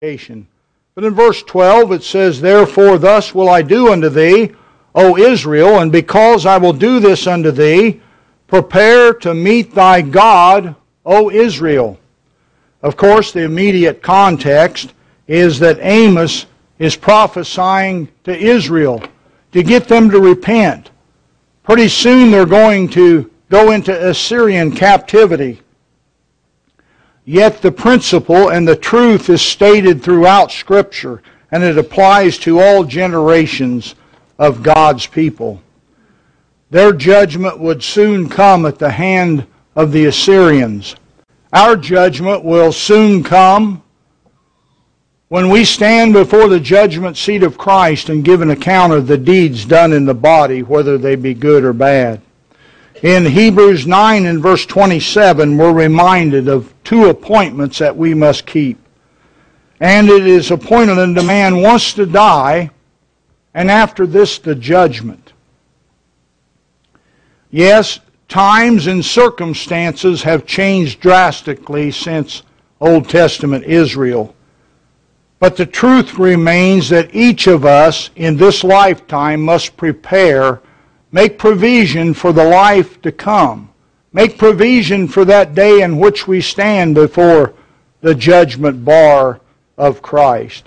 But in verse 12 it says, "Therefore thus will I do unto thee, O Israel, and because I will do this unto thee, prepare to meet thy God, O Israel." Of course, the immediate context is that Amos is prophesying to Israel to get them to repent. Pretty soon they're going to go into Assyrian captivity. Yet the principle and the truth is stated throughout Scripture, and it applies to all generations of God's people. Their judgment would soon come at the hand of the Assyrians. Our judgment will soon come when we stand before the judgment seat of Christ and give an account of the deeds done in the body, whether they be good or bad. In Hebrews 9 and verse 27, we're reminded of two appointments that we must keep. "And it is appointed unto man once to die, and after this the judgment." Yes, times and circumstances have changed drastically since Old Testament Israel. But the truth remains that each of us in this lifetime must prepare, make provision for the life to come. Make provision for that day in which we stand before the judgment bar of Christ.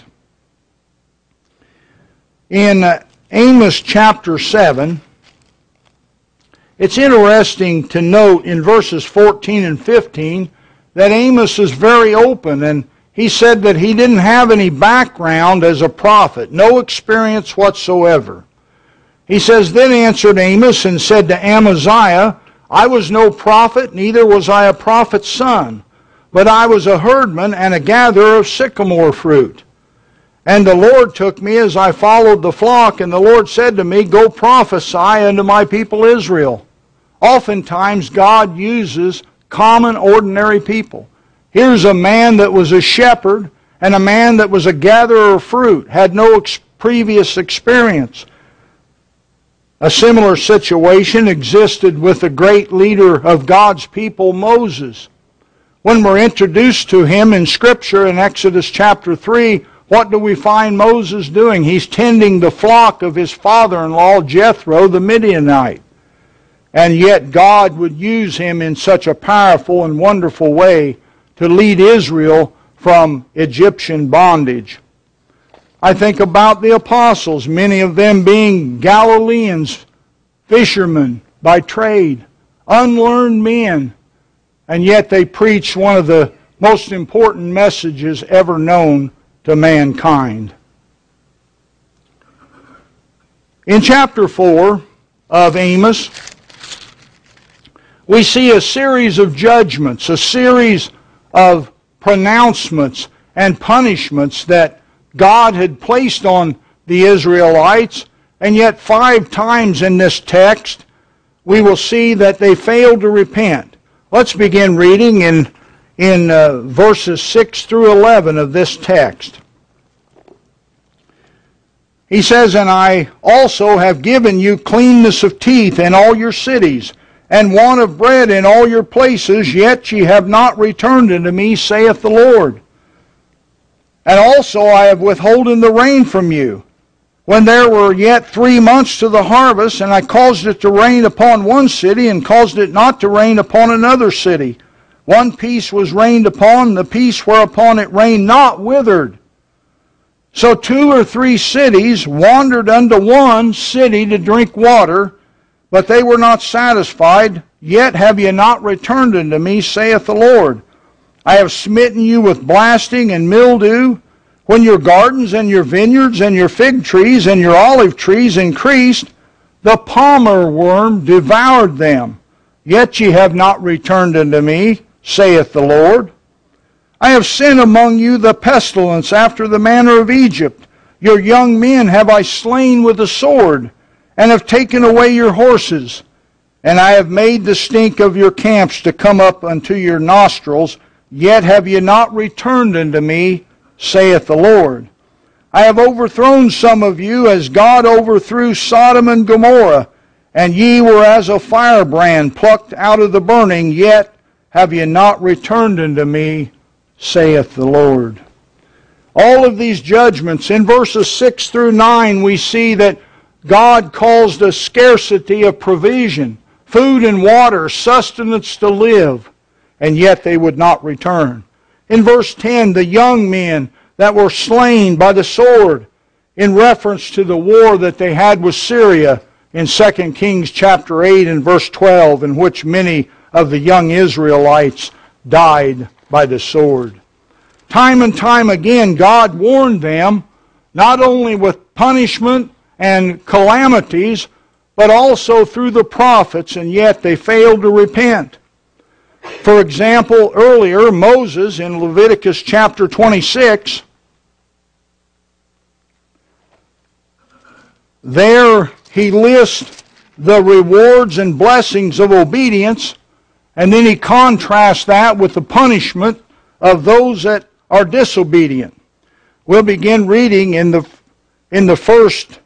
In Amos chapter 7, it's interesting to note in verses 14 and 15 that Amos is very open, and he said that he didn't have any background as a prophet, no experience whatsoever. He says, "Then answered Amos and said to Amaziah, I was no prophet, neither was I a prophet's son, but I was a herdman and a gatherer of sycamore fruit. And the Lord took me as I followed the flock, and the Lord said to me, Go prophesy unto my people Israel." Oftentimes God uses common, ordinary people. Here's a man that was a shepherd and a man that was a gatherer of fruit, had no previous experience. A similar situation existed with the great leader of God's people, Moses. When we're introduced to him in Scripture in Exodus chapter 3, what do we find Moses doing? He's tending the flock of his father-in-law, Jethro, the Midianite. And yet God would use him in such a powerful and wonderful way to lead Israel from Egyptian bondage. I think about the apostles, many of them being Galileans, fishermen by trade, unlearned men, and yet they preached one of the most important messages ever known to mankind. In chapter 4 of Amos, we see a series of judgments, a series of pronouncements and punishments that God had placed on the Israelites, and yet 5 times in this text we will see that they failed to repent. Let's begin reading in verses 6 through 11 of this text. He says, "And I also have given you cleanness of teeth in all your cities, and want of bread in all your places, yet ye have not returned unto me, saith the Lord. And also I have withholden the rain from you, when there were yet 3 months to the harvest, and I caused it to rain upon one city, and caused it not to rain upon another city. One piece was rained upon, the piece whereupon it rained not withered. So 2 or 3 cities wandered unto one city to drink water, but they were not satisfied, yet have ye not returned unto me, saith the Lord. I have smitten you with blasting and mildew, when your gardens and your vineyards and your fig trees and your olive trees increased, the palmer worm devoured them, yet ye have not returned unto me, saith the Lord. I have sent among you the pestilence after the manner of Egypt. Your young men have I slain with the sword, and have taken away your horses. And I have made the stink of your camps to come up unto your nostrils, yet have ye not returned unto me, saith the Lord. I have overthrown some of you as God overthrew Sodom and Gomorrah, and ye were as a firebrand plucked out of the burning, yet have ye not returned unto me, saith the Lord." All of these judgments, in verses 6 through 9, we see that God caused a scarcity of provision, food and water, sustenance to live, and yet they would not return. In verse 10, the young men that were slain by the sword, in reference to the war that they had with Syria in 2 Kings chapter 8 and verse 12, in which many of the young Israelites died by the sword. Time and time again, God warned them, not only with punishment and calamities, but also through the prophets, and yet they failed to repent. For example, earlier, Moses in Leviticus chapter 26, there he lists the rewards and blessings of obedience, and then he contrasts that with the punishment of those that are disobedient. We'll begin reading in the first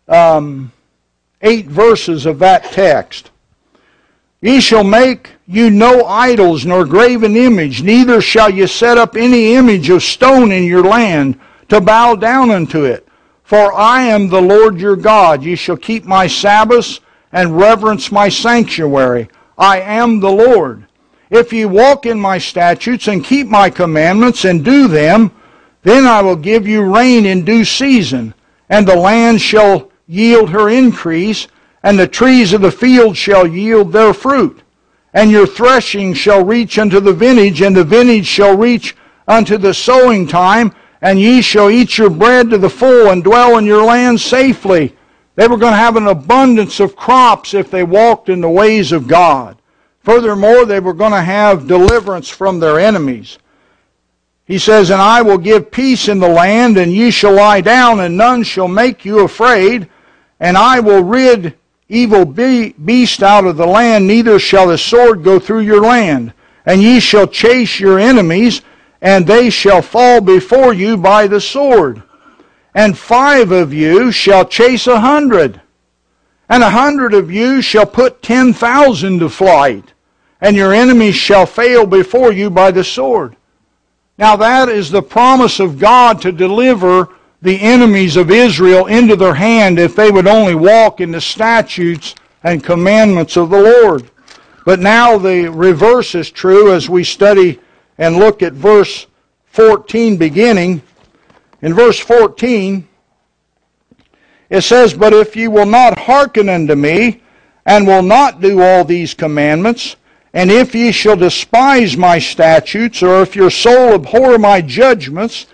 8 verses of that text. Ye shall make you no idols nor graven image, neither shall ye set up any image of stone in your land to bow down unto it. For I am the Lord your God. Ye shall keep my Sabbaths and reverence my sanctuary. I am the Lord. If ye walk in my statutes and keep my commandments and do them, then I will give you rain in due season, and the land shall yield her increase, and the trees of the field shall yield their fruit. And your threshing shall reach unto the vintage, and the vintage shall reach unto the sowing time, and ye shall eat your bread to the full, and dwell in your land safely. They were going to have an abundance of crops if they walked in the ways of God. Furthermore, they were going to have deliverance from their enemies. He says, and I will give peace in the land, and ye shall lie down, and none shall make you afraid. And I will rid evil beast out of the land, neither shall the sword go through your land. And ye shall chase your enemies, and they shall fall before you by the sword. And 5 of you shall chase 100, and 100 of you shall put 10,000 to flight, and your enemies shall fail before you by the sword. Now that is the promise of God to deliver the enemies of Israel into their hand if they would only walk in the statutes and commandments of the Lord. But now the reverse is true as we study and look at verse 14 beginning. In verse 14, it says, But if ye will not hearken unto me, and will not do all these commandments, and if ye shall despise my statutes, or if your soul abhor my judgments,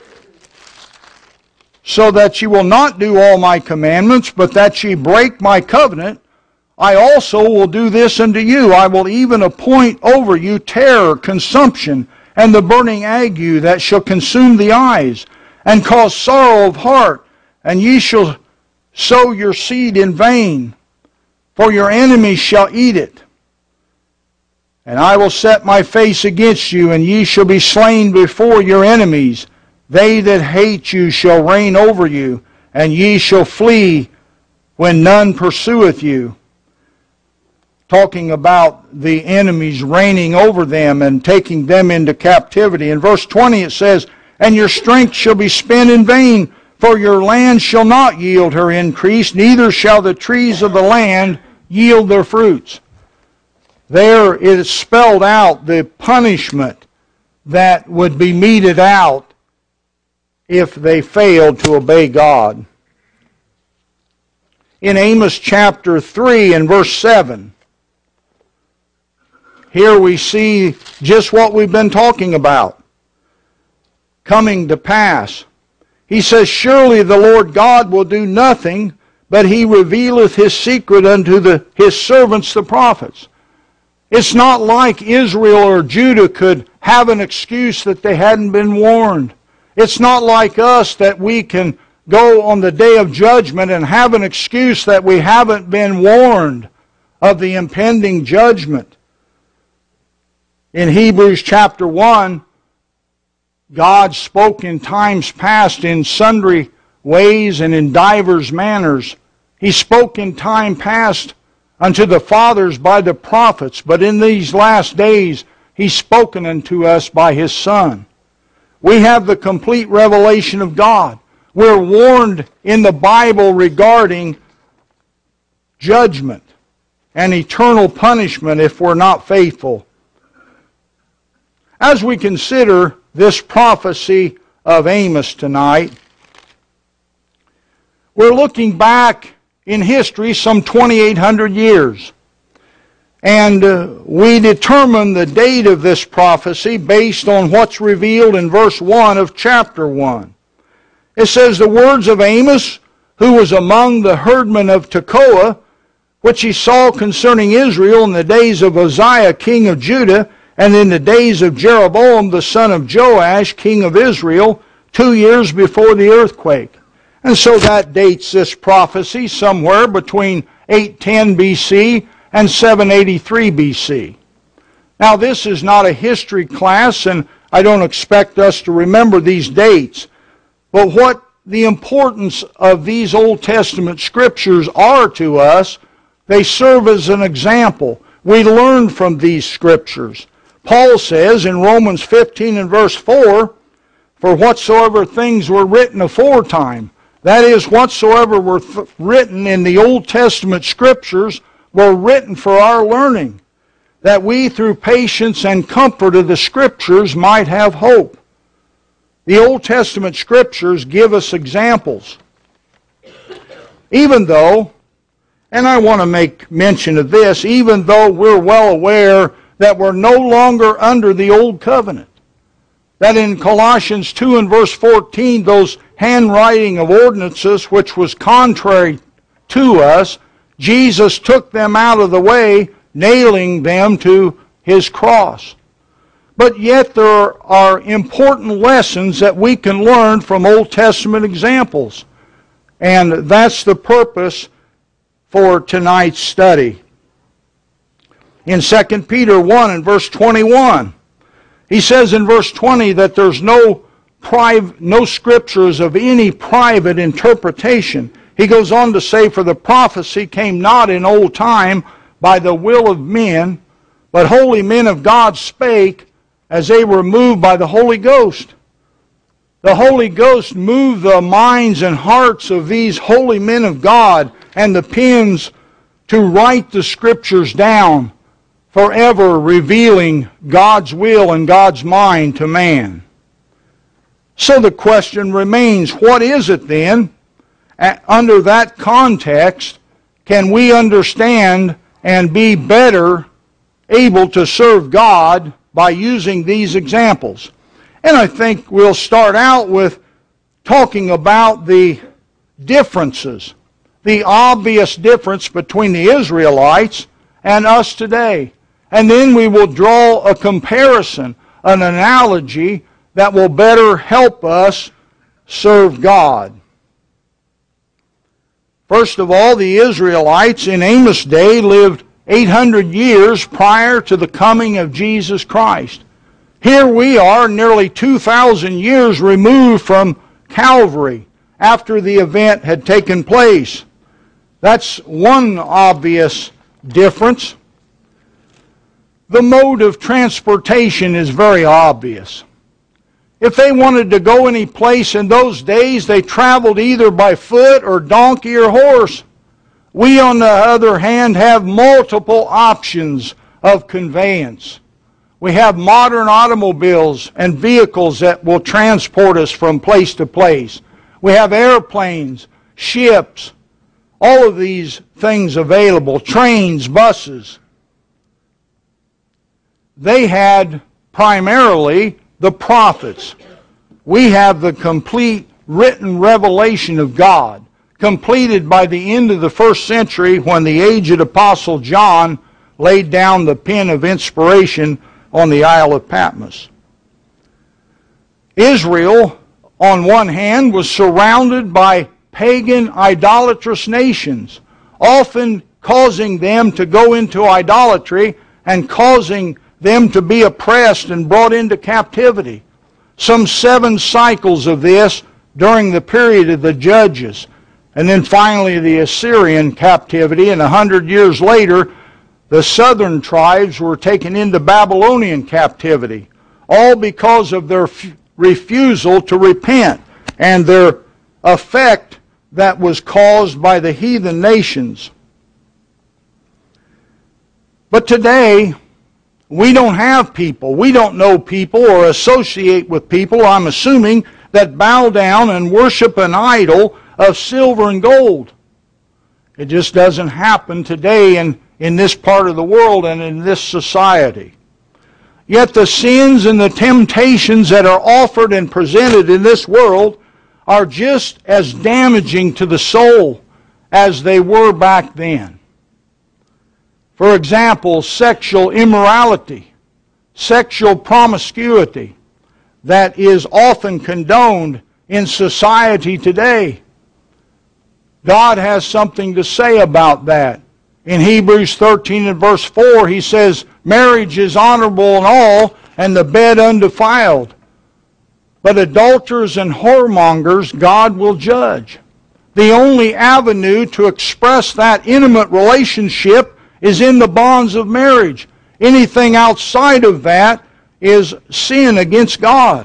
so that ye will not do all my commandments, but that ye break my covenant, I also will do this unto you. I will even appoint over you terror, consumption, and the burning ague that shall consume the eyes, and cause sorrow of heart, and ye shall sow your seed in vain, for your enemies shall eat it. And I will set my face against you, and ye shall be slain before your enemies. They that hate you shall reign over you, and ye shall flee when none pursueth you. Talking about the enemies reigning over them and taking them into captivity. In verse 20 it says, And your strength shall be spent in vain, for your land shall not yield her increase, neither shall the trees of the land yield their fruits. There it is spelled out the punishment that would be meted out if they failed to obey God. In Amos chapter 3 and verse 7, here we see just what we've been talking about coming to pass. He says, Surely the Lord God will do nothing, but He revealeth His secret unto His servants the prophets. It's not like Israel or Judah could have an excuse that they hadn't been warned. It's not like us that we can go on the day of judgment and have an excuse that we haven't been warned of the impending judgment. In Hebrews chapter 1, God spoke in times past in sundry ways and in divers manners. He spoke in time past unto the fathers by the prophets, but in these last days He's spoken unto us by His Son. We have the complete revelation of God. We're warned in the Bible regarding judgment and eternal punishment if we're not faithful. As we consider this prophecy of Amos tonight, we're looking back in history some 2,800 years. And we determine the date of this prophecy based on what's revealed in verse 1 of chapter 1. It says, "The words of Amos, who was among the herdmen of Tekoa, which he saw concerning Israel in the days of Uzziah king of Judah, and in the days of Jeroboam the son of Joash king of Israel, 2 years before the earthquake." And so that dates this prophecy somewhere between 810 BC and 783 BC. Now this is not a history class, and I don't expect us to remember these dates. But what the importance of these Old Testament scriptures are to us, they serve as an example. We learn from these scriptures. Paul says in Romans 15 and verse 4, "For whatsoever things were written aforetime," that is, whatsoever were written in the Old Testament scriptures, were written for our learning, that we through patience and comfort of the scriptures might have hope. The Old Testament scriptures give us examples. Even though, and I want to make mention of this, even though we're well aware that we're no longer under the Old Covenant, that in Colossians 2 and verse 14, those handwriting of ordinances which was contrary to us, Jesus took them out of the way, nailing them to His cross. But yet there are important lessons that we can learn from Old Testament examples. And that's the purpose for tonight's study. In 2 Peter 1 and verse 21, he says in verse 20 that there's no scriptures of any private interpretation. He goes on to say, "For the prophecy came not in old time by the will of men, but holy men of God spake as they were moved by the Holy Ghost." The Holy Ghost moved the minds and hearts of these holy men of God and the pens to write the scriptures down, forever revealing God's will and God's mind to man. So the question remains, what is it then? Under that context, can we understand and be better able to serve God by using these examples? And I think we'll start out with talking about the differences, the obvious difference between the Israelites and us today. And then we will draw a comparison, an analogy that will better help us serve God. First of all, the Israelites in Amos' day lived 800 years prior to the coming of Jesus Christ. Here we are, nearly 2,000 years removed from Calvary after the event had taken place. That's one obvious difference. The mode of transportation is very obvious. If they wanted to go any place in those days, they traveled either by foot or donkey or horse. We, on the other hand, have multiple options of conveyance. We have modern automobiles and vehicles that will transport us from place to place. We have airplanes, ships, all of these things available, trains, buses. They had primarily the prophets. We have the complete written revelation of God, completed by the end of the first century when the aged apostle John laid down the pen of inspiration on the Isle of Patmos. Israel, on one hand, was surrounded by pagan, idolatrous nations, often causing them to go into idolatry and causing them to be oppressed and brought into captivity. Some 7 cycles of this during the period of the Judges. And then finally the Assyrian captivity, and 100 years later, the southern tribes were taken into Babylonian captivity, all because of their refusal to repent and their effect that was caused by the heathen nations. But today, we don't have people, we don't know people or associate with people, I'm assuming, that bow down and worship an idol of silver and gold. It just doesn't happen today in this part of the world and in this society. Yet the sins and the temptations that are offered and presented in this world are just as damaging to the soul as they were back then. For example, sexual immorality, sexual promiscuity that is often condoned in society today. God has something to say about that. In Hebrews 13 and verse 4, he says, marriage is honorable in all, and the bed undefiled. But adulterers and whoremongers God will judge. The only avenue to express that intimate relationship is in the bonds of marriage. Anything outside of that is sin against God.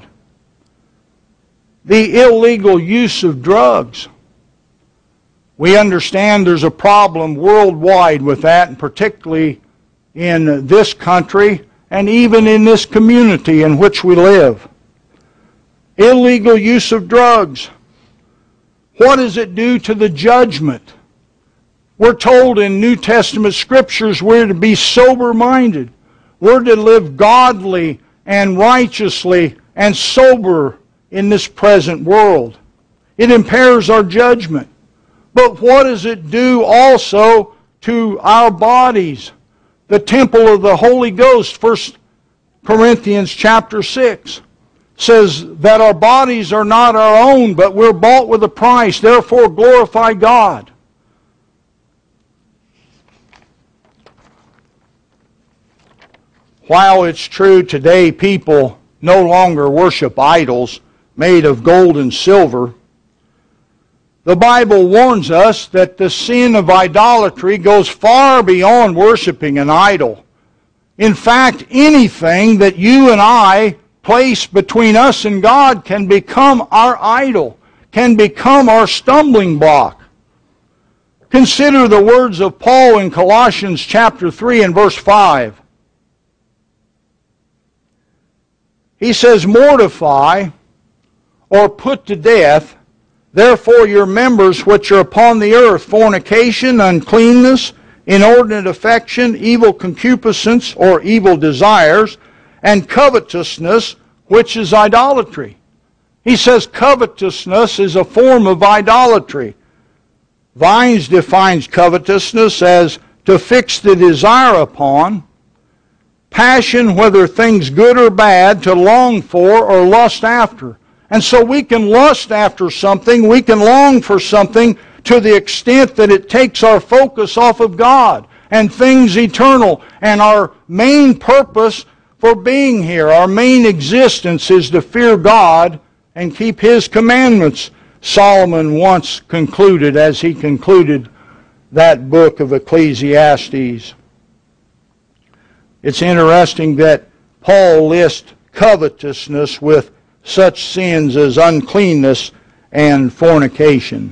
The illegal use of drugs. We understand there's a problem worldwide with that, and particularly in this country and even in this community in which we live. Illegal use of drugs. What does it do to the judgment? We're told in New Testament scriptures we're to be sober-minded. We're to live godly and righteously and sober in this present world. It impairs our judgment. But what does it do also to our bodies? The temple of the Holy Ghost, 1 Corinthians chapter 6, says that our bodies are not our own, but we're bought with a price. Therefore glorify God. While it's true today people no longer worship idols made of gold and silver, the Bible warns us that the sin of idolatry goes far beyond worshiping an idol. In fact, anything that you and I place between us and God can become our idol, can become our stumbling block. Consider the words of Paul in Colossians chapter 3 and verse 5. He says, mortify or put to death therefore your members which are upon the earth, fornication, uncleanness, inordinate affection, evil concupiscence or evil desires, and covetousness, which is idolatry. He says covetousness is a form of idolatry. Vines defines covetousness as to fix the desire upon, passion, whether things good or bad, to long for or lust after. And so we can lust after something, we can long for something to the extent that it takes our focus off of God and things eternal. And our main purpose for being here, our main existence is to fear God and keep His commandments. Solomon once concluded, as he concluded that book of Ecclesiastes. It's interesting that Paul lists covetousness with such sins as uncleanness and fornication.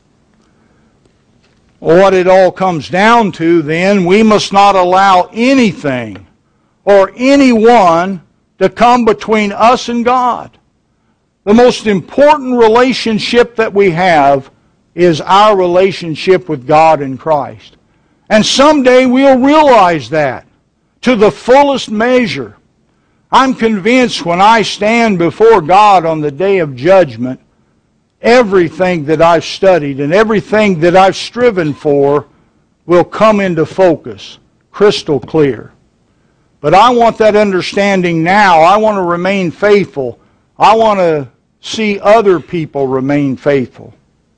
What it all comes down to then, we must not allow anything or anyone to come between us and God. The most important relationship that we have is our relationship with God in Christ. And someday we'll realize that to the fullest measure. I'm convinced when I stand before God on the day of judgment, everything that I've studied and everything that I've striven for will come into focus, crystal clear. But I want that understanding now. I want to remain faithful. I want to see other people remain faithful.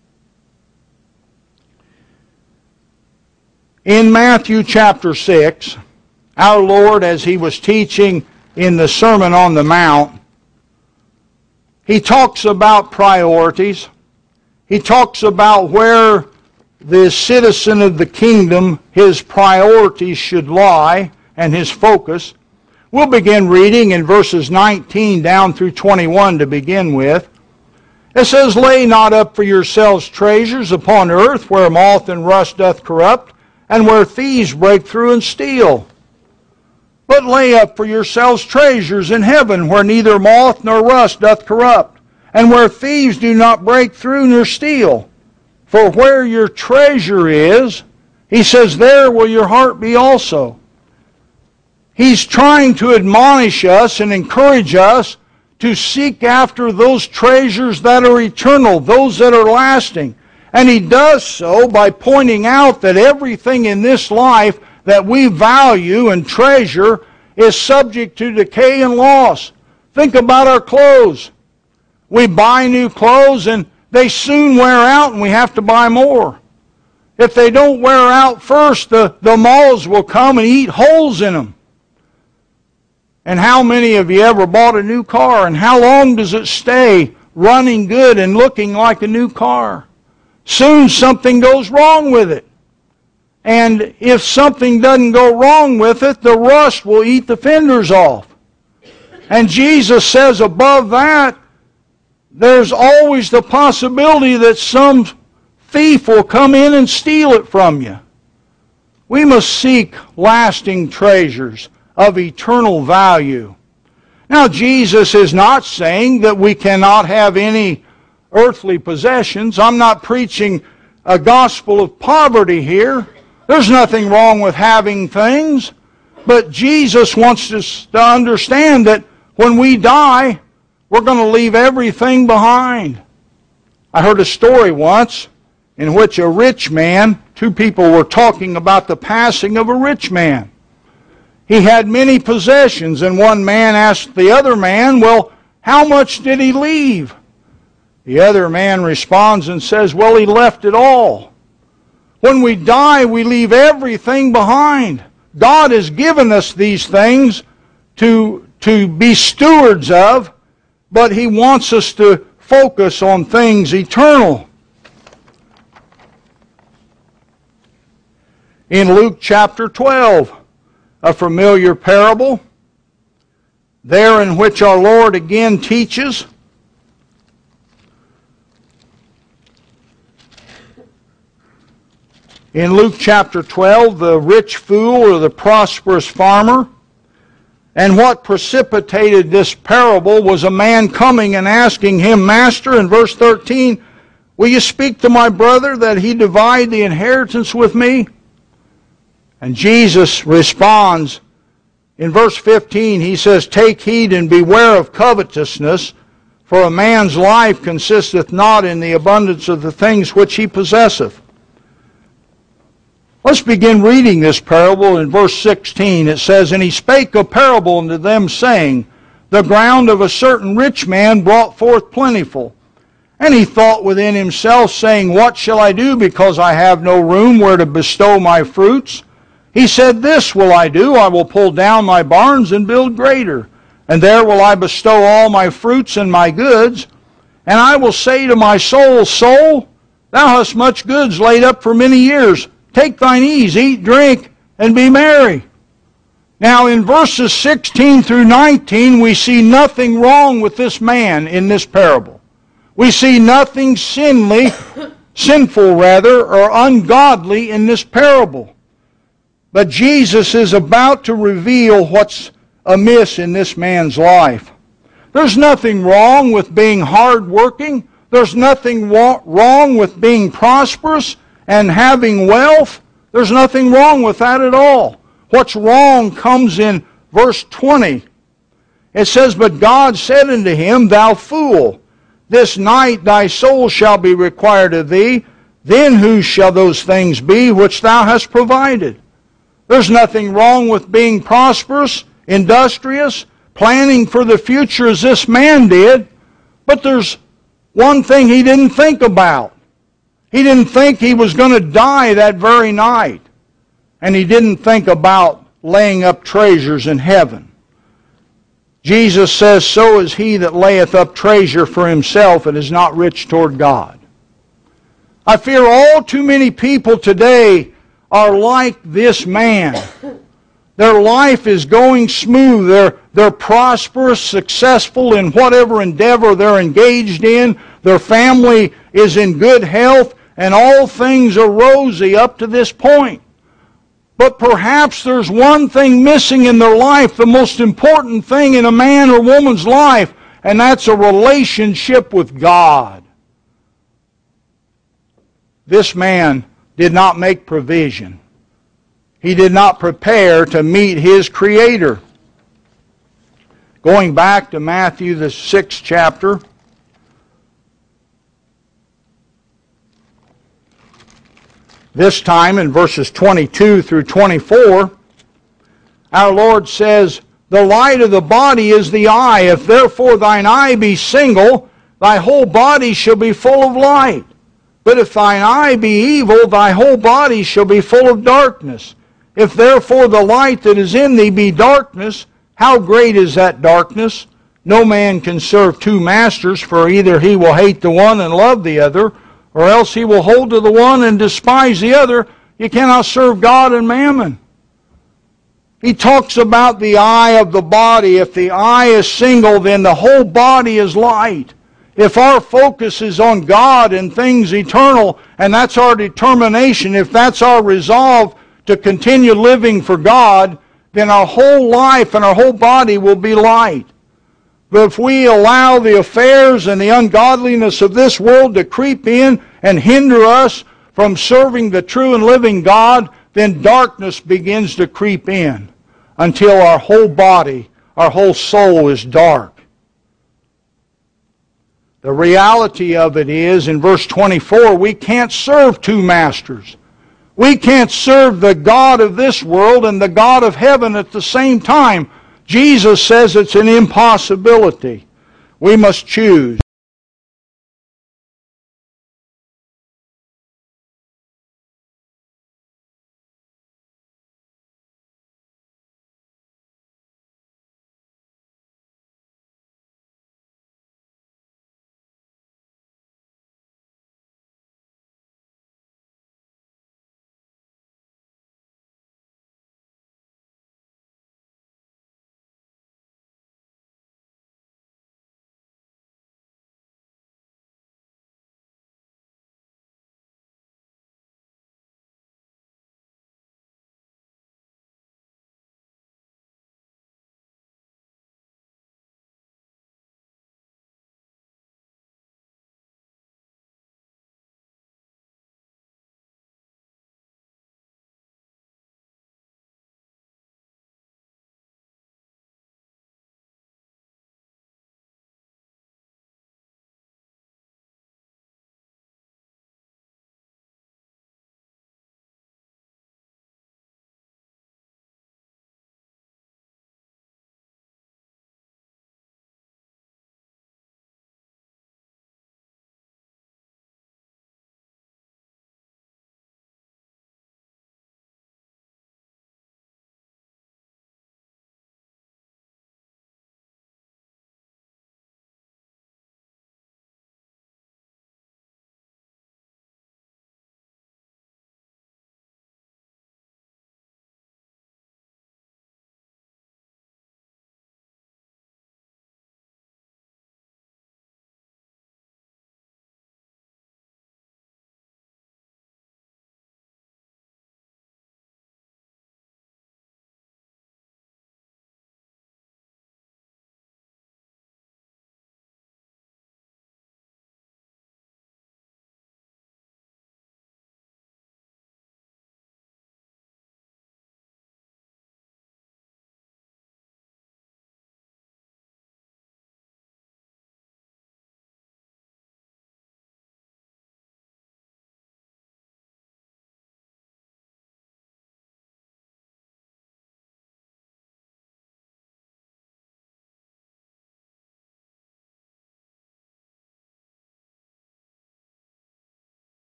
In Matthew chapter 6, our Lord, as He was teaching in the Sermon on the Mount, He talks about priorities. He talks about where the citizen of the kingdom, his priorities should lie and his focus. We'll begin reading in verses 19 down through 21 to begin with. It says, "Lay not up for yourselves treasures upon earth, where moth and rust doth corrupt, and where thieves break through and steal. But lay up for yourselves treasures in heaven, where neither moth nor rust doth corrupt, and where thieves do not break through nor steal. For where your treasure is," he says, "there will your heart be also." He's trying to admonish us and encourage us to seek after those treasures that are eternal, those that are lasting. And he does so by pointing out that everything in this life that we value and treasure is subject to decay and loss. Think about our clothes. We buy new clothes and they soon wear out and we have to buy more. If they don't wear out first, the moths will come and eat holes in them. And how many of you ever bought a new car, and how long does it stay running good and looking like a new car? Soon something goes wrong with it. And if something doesn't go wrong with it, the rust will eat the fenders off. And Jesus says above that, there's always the possibility that some thief will come in and steal it from you. We must seek lasting treasures of eternal value. Now, Jesus is not saying that we cannot have any earthly possessions. I'm not preaching a gospel of poverty here. There's nothing wrong with having things. But Jesus wants us to understand that when we die, we're going to leave everything behind. I heard a story once in which a rich man, two people were talking about the passing of a rich man. He had many possessions, and one man asked the other man, "Well, how much did he leave?" The other man responds and says, "Well, he left it all." When we die, we leave everything behind. God has given us these things to be stewards of, but He wants us to focus on things eternal. In Luke chapter 12, a familiar parable, there in which our Lord again teaches. In Luke chapter 12, the rich fool or the prosperous farmer. And what precipitated this parable was a man coming and asking him, "Master," in verse 13, "will you speak to my brother that he divide the inheritance with me?" And Jesus responds in verse 15. He says, "Take heed and beware of covetousness, for a man's life consisteth not in the abundance of the things which he possesseth." Let's begin reading this parable in verse 16. It says, "And he spake a parable unto them, saying, The ground of a certain rich man brought forth plentiful. And he thought within himself, saying, What shall I do, because I have no room where to bestow my fruits? He said, This will I do, I will pull down my barns and build greater, and there will I bestow all my fruits and my goods. And I will say to my soul, Soul, thou hast much goods laid up for many years. Take thine ease, eat, drink, and be merry." Now in verses 16 through 19, we see nothing wrong with this man in this parable. We see nothing sinful or ungodly in this parable. But Jesus is about to reveal what's amiss in this man's life. There's nothing wrong with being hardworking. There's nothing wrong with being prosperous and having wealth. There's nothing wrong with that at all. What's wrong comes in verse 20. It says, "But God said unto him, Thou fool, this night thy soul shall be required of thee. Then whose shall those things be which thou hast provided?" There's nothing wrong with being prosperous, industrious, planning for the future as this man did. But there's one thing he didn't think about. He didn't think he was going to die that very night. And he didn't think about laying up treasures in heaven. Jesus says, "So is he that layeth up treasure for himself and is not rich toward God." I fear all too many people today are like this man. Their life is going smooth. They're prosperous, successful in whatever endeavor they're engaged in. Their family is in good health, and all things are rosy up to this point. But perhaps there's one thing missing in their life, the most important thing in a man or woman's life, and that's a relationship with God. This man did not make provision. He did not prepare to meet his Creator. Going back to Matthew, the 6th chapter, this time in verses 22 through 24, our Lord says, "The light of the body is the eye. If therefore thine eye be single, thy whole body shall be full of light. But if thine eye be evil, thy whole body shall be full of darkness. If therefore the light that is in thee be darkness, how great is that darkness? No man can serve two masters, for either he will hate the one and love the other, or else he will hold to the one and despise the other. You cannot serve God and mammon." He talks about the eye of the body. If the eye is single, then the whole body is light. If our focus is on God and things eternal, and that's our determination, if that's our resolve to continue living for God, then our whole life and our whole body will be light. But if we allow the affairs and the ungodliness of this world to creep in and hinder us from serving the true and living God, then darkness begins to creep in until our whole body, our whole soul is dark. The reality of it is, in verse 24, we can't serve two masters. We can't serve the God of this world and the God of heaven at the same time. Jesus says it's an impossibility. We must choose.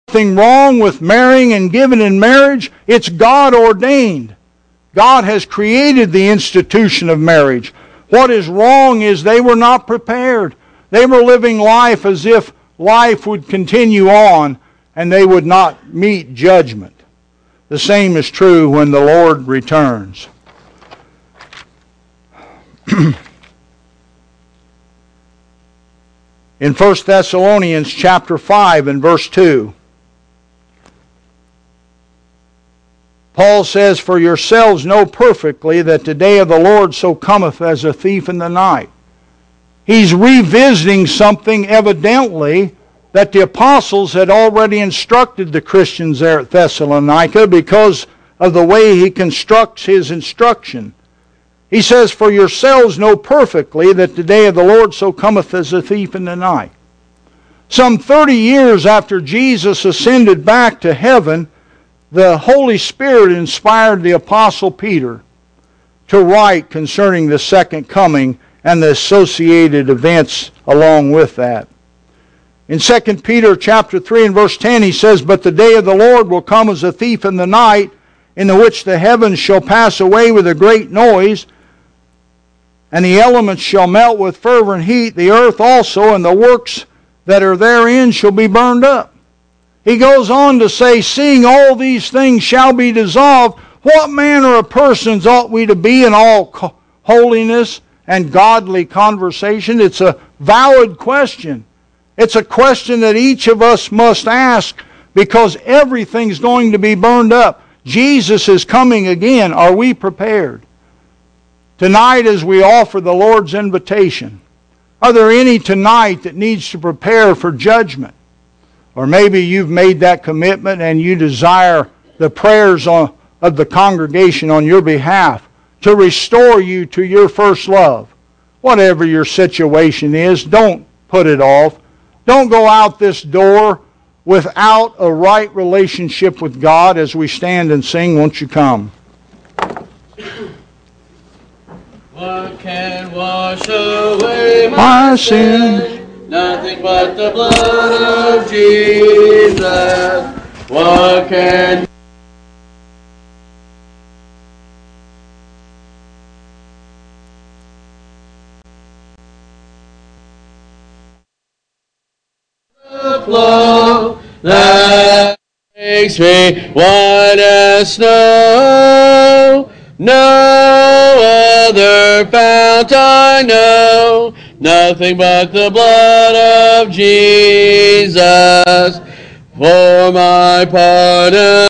Nothing wrong with marrying and giving in marriage. It's God ordained. God has created the institution of marriage. What is wrong is they were not prepared. They were living life as if life would continue on and they would not meet judgment. The same is true when the Lord returns. In 1 Thessalonians chapter 5 and verse 2, Paul says, "For yourselves know perfectly that the day of the Lord so cometh as a thief in the night." He's revisiting something evidently that the apostles had already instructed the Christians there at Thessalonica because of the way he constructs his instruction. He says, "For yourselves know perfectly that the day of the Lord so cometh as a thief in the night." Some 30 years after Jesus ascended back to heaven, the Holy Spirit inspired the Apostle Peter to write concerning the second coming and the associated events along with that. In 2 Peter chapter 3 and verse 10 he says, "But the day of the Lord will come as a thief in the night, in the which the heavens shall pass away with a great noise, and the elements shall melt with fervent heat, the earth also, and the works that are therein shall be burned up." He goes on to say, "Seeing all these things shall be dissolved, what manner of persons ought we to be in all holiness and godly conversation?" It's a valid question. It's a question that each of us must ask because everything's going to be burned up. Jesus is coming again. Are we prepared? Tonight, as we offer the Lord's invitation, are there any tonight that needs to prepare for judgment? Or maybe you've made that commitment and you desire the prayers of the congregation on your behalf to restore you to your first love. Whatever your situation is, don't put it off. Don't go out this door without a right relationship with God as we stand and sing. Won't you come? What can wash away My sins? Nothing but the blood of Jesus. What can the flow that makes me white as snow? No other fount I know, nothing but the blood of Jesus for my pardon.